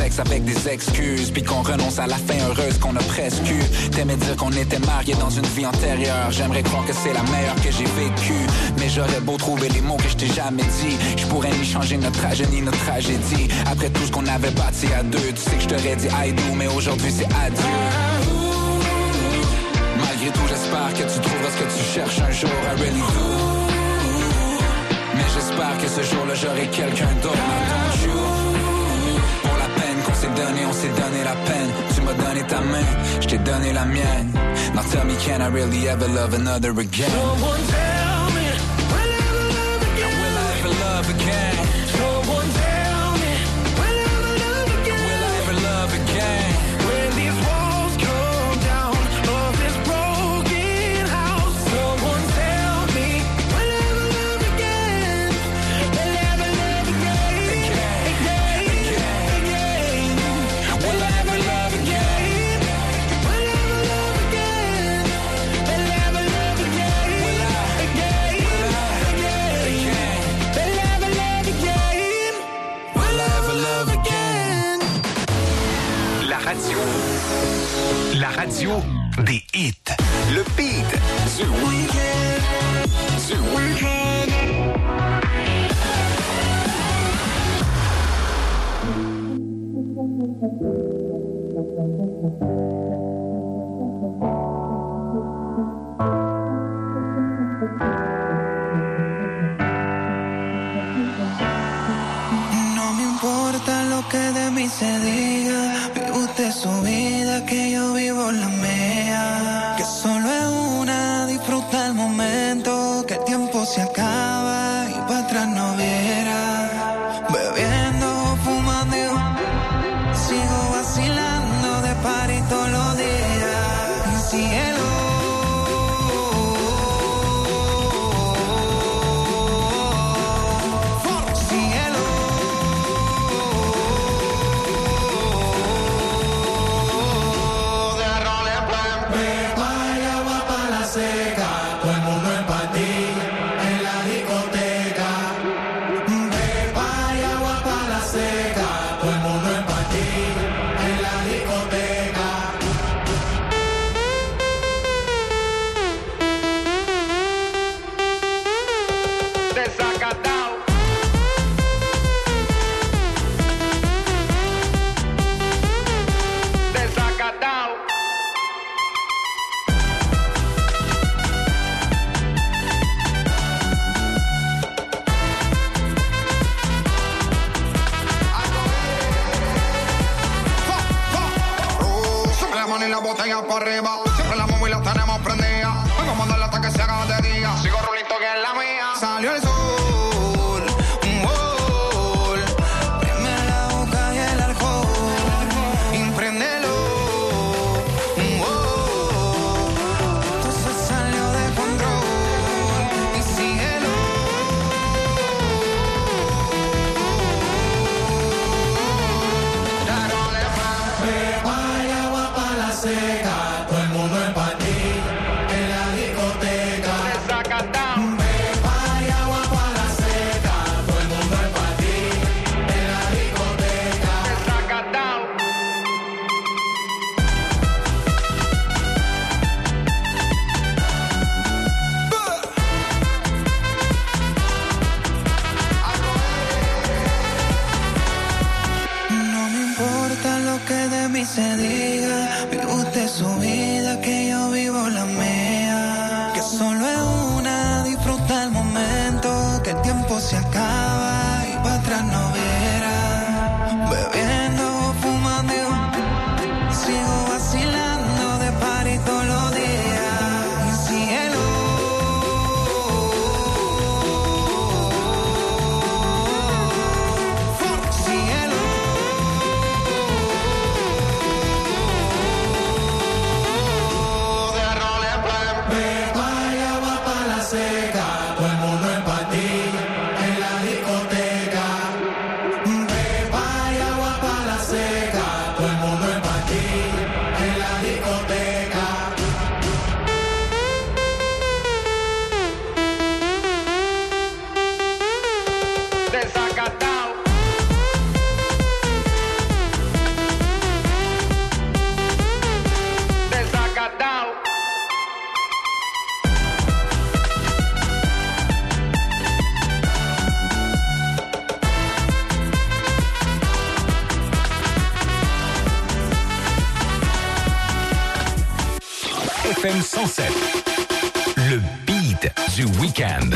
complexe avec des excuses, puis qu'on renonce à la fin heureuse qu'on a presque eu. T'aimais dire qu'on était mariés dans une vie antérieure. J'aimerais croire que c'est la meilleure que j'ai vécue, mais j'aurais beau trouver les mots que je t'ai jamais dit, je pourrais ni changer notre trajet ni notre tragédie. Après tout ce qu'on avait bâti à deux, tu sais que je t'aurais dit I do, mais aujourd'hui c'est adieu. Malgré tout, j'espère que tu trouveras ce que tu cherches un jour, I really do. Mais j'espère que ce jour-là j'aurai quelqu'un d'autre, don't you? Pour la peine qu'on s'est donné, on s'est donné la peine. Tu m'as donné ta main, je t'ai donné la mienne. Now tell me, can I really ever love another again? Someone tell me, will I ever love again? Will I ever love again? Someone tell me, will I ever love again? Will I ever love again? When these walls come down of this broken house, someone tell me, will I ever love again? Will I ever love again? Again. Will I ever love again? Will I ever love again? Will I ever love again? Will I again? Will I ever love again? Will I ever love again? La radio des hits. Le beat du week-end. No me importa lo que de mí se diga, vive usted su vida, que yo vivo la mía. Que solo es una, disfruta el momento, que el tiempo se acaba y para atrás no viera. Bebiendo, fumando, sigo vacilando de party todos los días. Cielo. Botella por arriba, siempre la móvil la tenemos prendida. Vengo a mandarle hasta que se haga de día. Sigo rulito que es la mía. Salió el sol, un gol. Preme la boca y el alcohol. Impréndelo, un gol. Esto se salió de control. Y síguelo. Seca, todo el mundo en party, en la discoteca. Beba y agua FM 107. Le beat du week-end.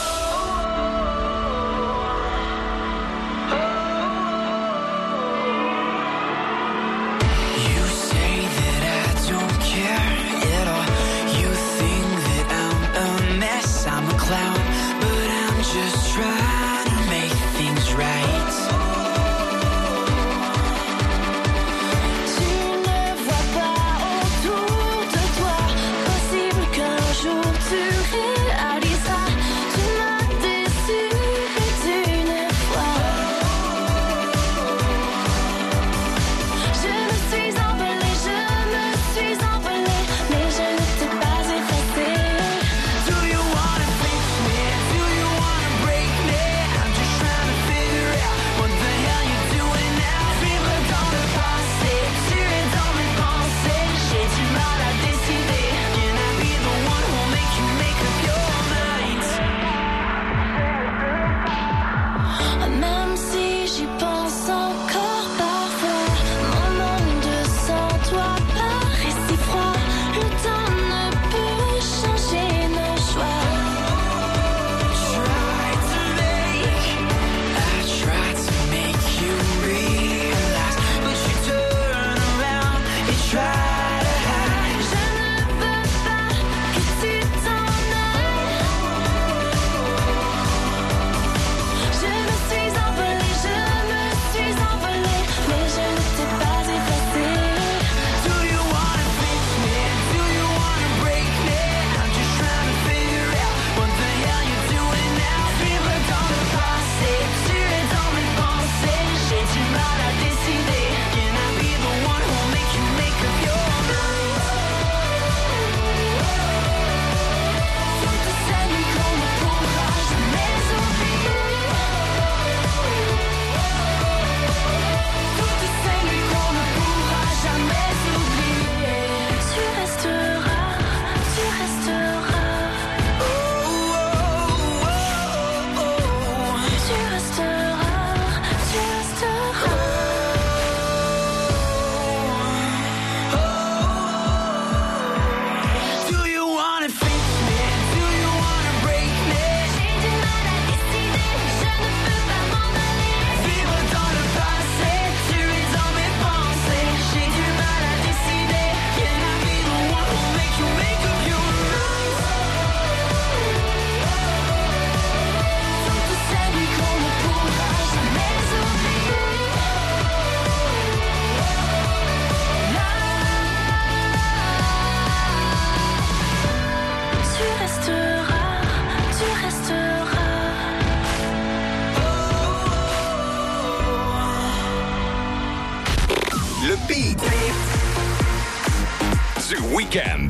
Week-end.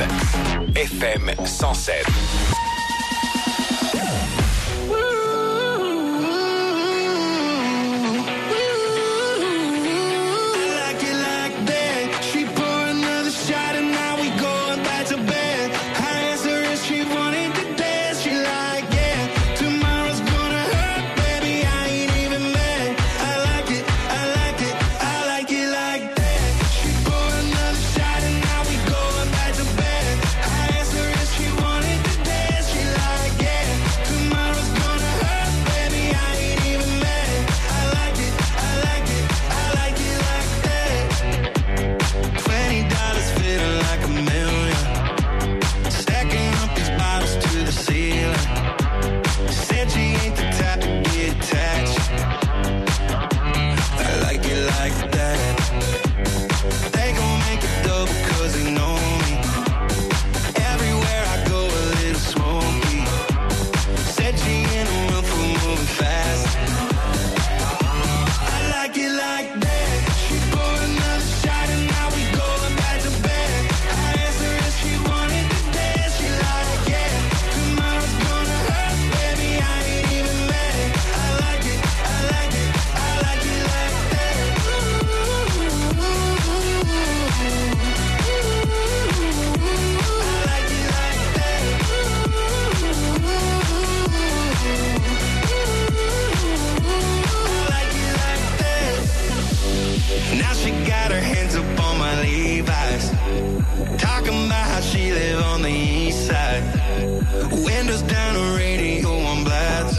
FM 107. Dance Windows down, the radio on blast.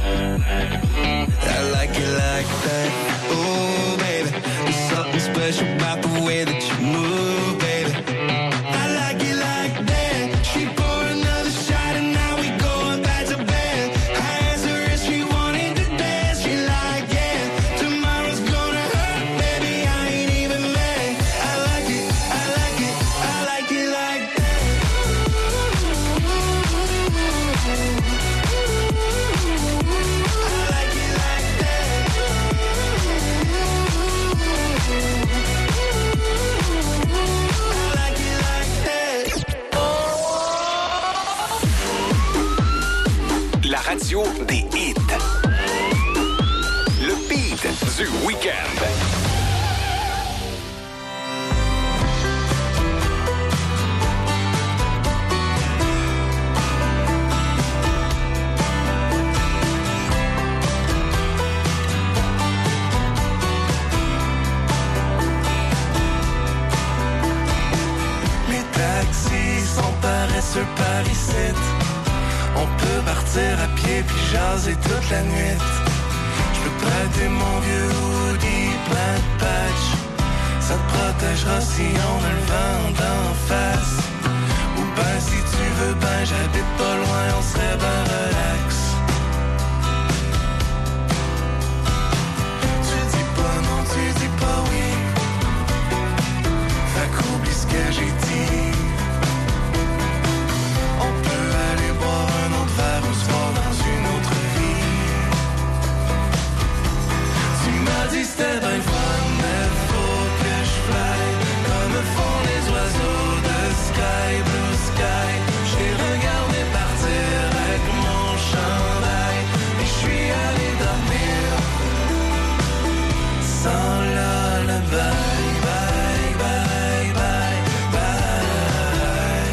I like it like that. Oh, baby, there's something special about the way that you move, baby. I like it like that. She poured another shot and now we going back to bed. I asked her if she wanted to dance. She like, yeah, tomorrow's gonna hurt, baby, I ain't even mad. I like it, I like it, I like it like that. I like it like that. I like it like that. La radio des hits. Le beat du week-end. Les taxis sont paresseux par ici. On peut partir à pied puis jaser toute la nuit. Je peux prêter mon vieux hoodie plein de patch. Ça te protégera si on a le vent d'en face. Ou ben si tu veux ben j'habite pas loin, on serait ben relax. Tu dis pas non, tu dis pas oui. Fait qu'oublie ce que j'ai dit. On peut aller boire un autre verre ou se voir dans une autre vie. Tu m'as dit c'était bien le fun, mais faut que je fly comme font les oiseaux de sky, blue sky. J'ai regardé partir avec mon chandail et je suis allé dormir sans lullaby. Bye, bye, bye, bye.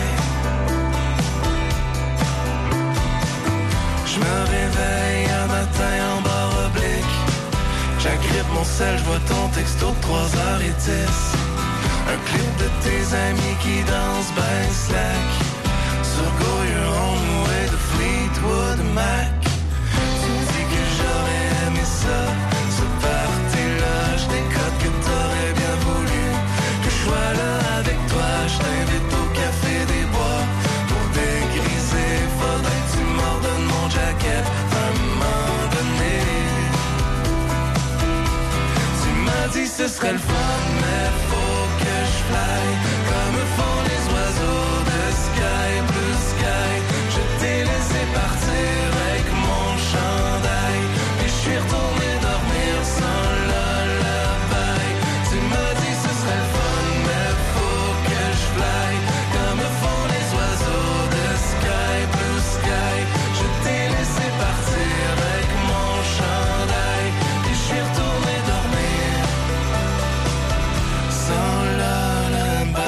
Je me réveille un matin en barre oblique. J'agrippe mon sel, je vois ton texto de 3h10. Un clip de tes amis qui dansent ben slack. Sur Go Your Own Way de Fleetwood Mac. Tu me dis que j'aurais aimé ça, ce party-là. Je décode que t'aurais bien voulu que je sois là avec toi. Je t'invite au café des bois pour dégriser. Faudrait que tu m'ordonnes mon jacket un moment donné. Tu m'as dit ce serait le fun, mais faut que je fly comme font les oiseaux de sky, blue sky. Je t'ai laissé partir avec mon chandail et je suis retourné dormir sans lullaby. Tu m'as dit ce serait le fun, mais faut que je fly comme font les oiseaux de sky, blue sky. Je t'ai laissé partir avec mon chandail et je suis retourné dormir sans lullaby.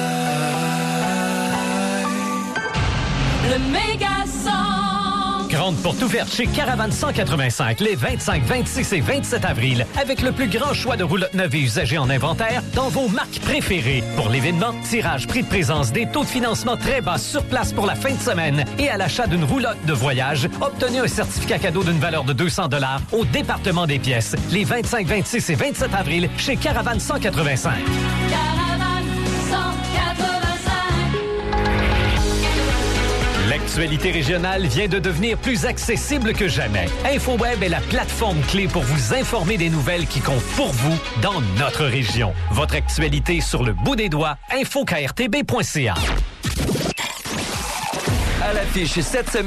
Le méga son. Grande porte ouverte chez Caravane 185 les 25, 26 et 27 avril avec le plus grand choix de roulottes neuves et usagées en inventaire dans vos marques préférées. Pour l'événement, tirage, prix de présence, des taux de financement très bas sur place pour la fin de semaine et à l'achat d'une roulotte de voyage, obtenez un certificat cadeau d'une valeur de 200 $ au département des pièces les 25, 26 et 27 avril chez Caravane 185. Caravane 185. L'actualité régionale vient de devenir plus accessible que jamais. InfoWeb est la plateforme clé pour vous informer des nouvelles qui comptent pour vous dans notre région. Votre actualité sur le bout des doigts, infokrtb.ca. À l'affiche cette semaine.